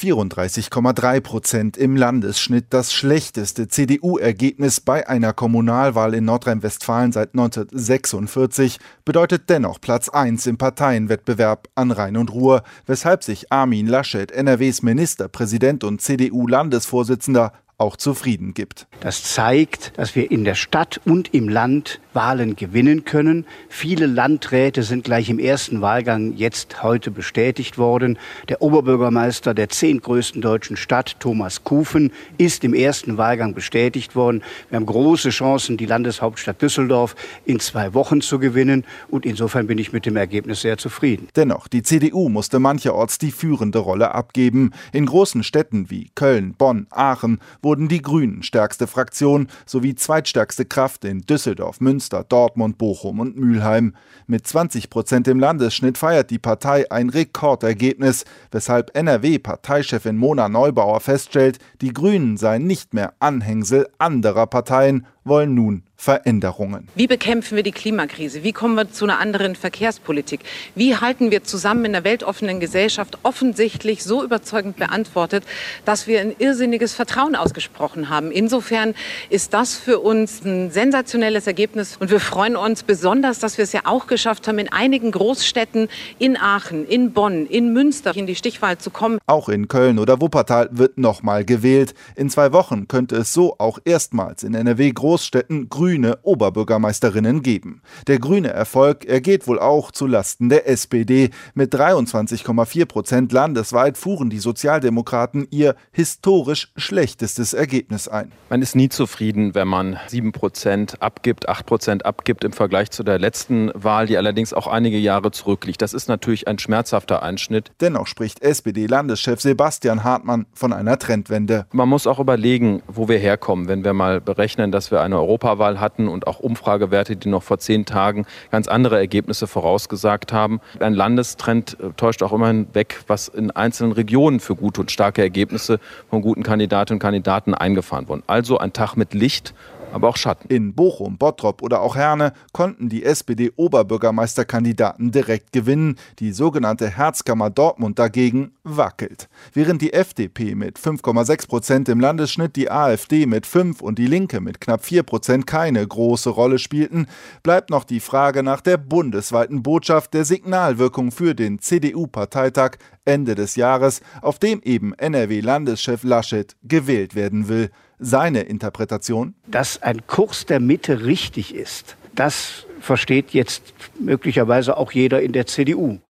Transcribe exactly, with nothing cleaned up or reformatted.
vierunddreißig Komma drei Prozent im Landesschnitt, das schlechteste C D U-Ergebnis bei einer Kommunalwahl in Nordrhein-Westfalen seit neunzehnhundertsechsundvierzig, bedeutet dennoch Platz eins im Parteienwettbewerb an Rhein und Ruhr, weshalb sich Armin Laschet, N R Ws Ministerpräsident und C D U-Landesvorsitzender, auch zufrieden gibt. Das zeigt, dass wir in der Stadt und im Land Wahlen gewinnen können. Viele Landräte sind gleich im ersten Wahlgang jetzt heute bestätigt worden. Der Oberbürgermeister der zehntgrößten deutschen Stadt, Thomas Kufen, ist im ersten Wahlgang bestätigt worden. Wir haben große Chancen, die Landeshauptstadt Düsseldorf in zwei Wochen zu gewinnen. Und insofern bin ich mit dem Ergebnis sehr zufrieden. Dennoch, die C D U musste mancherorts die führende Rolle abgeben. In großen Städten wie Köln, Bonn, Aachen wurden die Grünen stärkste Fraktion sowie zweitstärkste Kraft in Düsseldorf, Münster, Dortmund, Bochum und Mülheim. Mit zwanzig Prozent im Landesschnitt feiert die Partei ein Rekordergebnis, weshalb N R W-Parteichefin Mona Neubauer feststellt, die Grünen seien nicht mehr Anhängsel anderer Parteien, wollen nun Veränderungen. Wie bekämpfen wir die Klimakrise? Wie kommen wir zu einer anderen Verkehrspolitik? Wie halten wir zusammen in der weltoffenen Gesellschaft offensichtlich so überzeugend beantwortet, dass wir ein irrsinniges Vertrauen ausgesprochen haben? Insofern ist das für uns ein sensationelles Ergebnis und wir freuen uns besonders, dass wir es ja auch geschafft haben, in einigen Großstädten, in Aachen, in Bonn, in Münster in die Stichwahl zu kommen. Auch in Köln oder Wuppertal wird nochmal gewählt. In zwei Wochen könnte es so auch erstmals in N R W Großstädten grüne Oberbürgermeisterinnen geben. Der grüne Erfolg, er geht wohl auch zu Lasten der S P D. Mit dreiundzwanzig Komma vier Prozent landesweit fuhren die Sozialdemokraten ihr historisch schlechtestes Ergebnis ein. Man ist nie zufrieden, wenn man sieben Prozent abgibt, acht Prozent abgibt im Vergleich zu der letzten Wahl, die allerdings auch einige Jahre zurückliegt. Das ist natürlich ein schmerzhafter Einschnitt. Dennoch spricht S P D-Landeschef Sebastian Hartmann von einer Trendwende. Man muss auch überlegen, wo wir herkommen, wenn wir mal berechnen, dass wir eine Europawahl hatten und auch Umfragewerte, die noch vor zehn Tagen ganz andere Ergebnisse vorausgesagt haben. Ein Landestrend täuscht auch immerhin weg, was in einzelnen Regionen für gute und starke Ergebnisse von guten Kandidatinnen und Kandidaten eingefahren wurden. Also ein Tag mit Licht, aber auch Schatten. In Bochum, Bottrop oder auch Herne konnten die S P D-Oberbürgermeisterkandidaten direkt gewinnen. Die sogenannte Herzkammer Dortmund dagegen wackelt. Während die F D P mit fünf Komma sechs Prozent im Landesschnitt, die AfD mit fünf und die Linke mit knapp vier Prozent keine große Rolle spielten, bleibt noch die Frage nach der bundesweiten Botschaft der Signalwirkung für den C D U-Parteitag Ende des Jahres, auf dem eben N R W-Landeschef Laschet gewählt werden will. Seine Interpretation? Dass ein Kurs der Mitte richtig ist, das versteht jetzt möglicherweise auch jeder in der C D U.